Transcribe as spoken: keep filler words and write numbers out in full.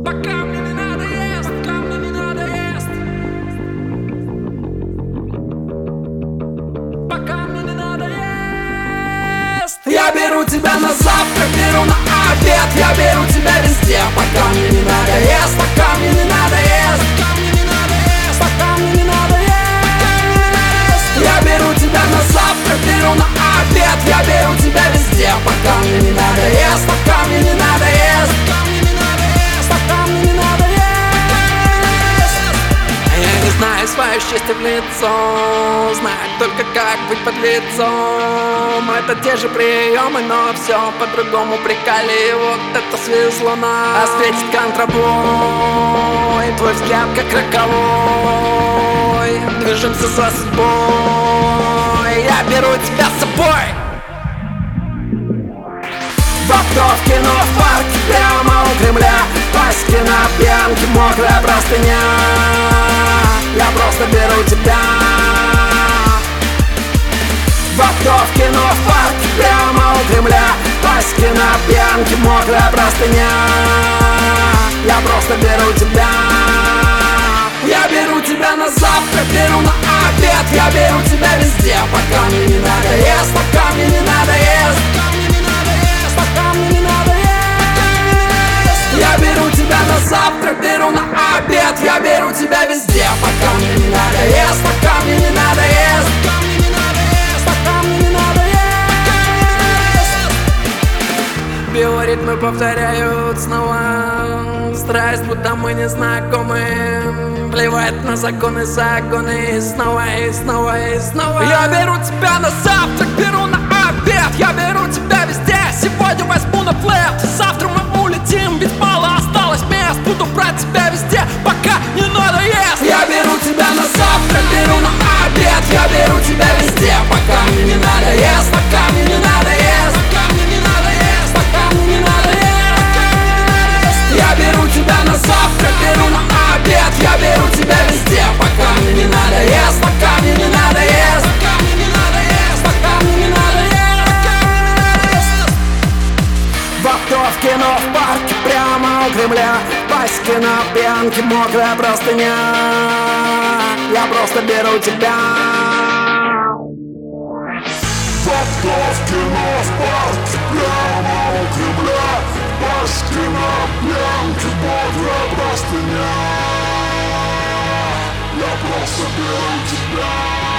Пока мне не надоест, пока мне не надоест, пока мне не надоест. Я беру тебя на завтрак, беру на обед, я беру тебя везде, пока мне не надоест, пока мне не надоест, пока мне не надоест, пока мне не надоест. Я беру тебя на завтрак, беру на обед, я беру тебя везде, пока мне не надоест, пока мне не надоест, пока мне не надоест, пока мне не надоест. Я не знаю свое счастье в лицо, знаю только как быть под лицом. Это те же приемы, но все по-другому приколи. Вот это свезло нас, светит контрабой, твой взгляд как роковой. Движемся за судьбой, я беру тебя с собой. В авто, в кино, в парке, прямо у Кремля, паськи на пьянке, мокрая простыня. Я просто беру тебя. В авто, в кино, в парке, прямо у Кремля, паськи на пьянке, мокрая простыня. Я просто беру тебя. Я беру тебя на завтрак, беру на обед, я беру тебя везде, пока мне не надоест, пока мне не надоест, пока мне не надоест, пока мне не надоест. Я беру тебя на завтрак, беру на обед, я беру тебя везде, пока мне не надоест, пока мне не надоест, пока мне не надоест, пока мне не надоест. Биоритмы повторяют снова, страсть, будто мы не знакомы. Плевать на законы, законы, и снова, и снова, и снова. Я беру тебя на завтрак, беру на обед, я беру тебя везде, сегодня возьму на флет. Завтра мы улетим, ведь мало осталось мест, буду брать тебя везде, пока не надоест. Я беру тебя на завтрак, беру на обед, я беру тебя везде, пока мне не надоест, пока мне не надоест, пока мне не надоест, пока мне не надоест. Я беру тебя на завтрак, беру на обед, я беру тебя везде, пока мне не надоест, пока мне не надоест, пока мне не надоест, пока мне не надоест. В авто, в кино, в парке, прямо у Кремля, паськи на пьянке, мокрая простыня. Я просто беру тебя. В авто, в кино, в парке, прямо у Кремля, паськи на пьянке, мокрая простыня. Я просто беру тебя.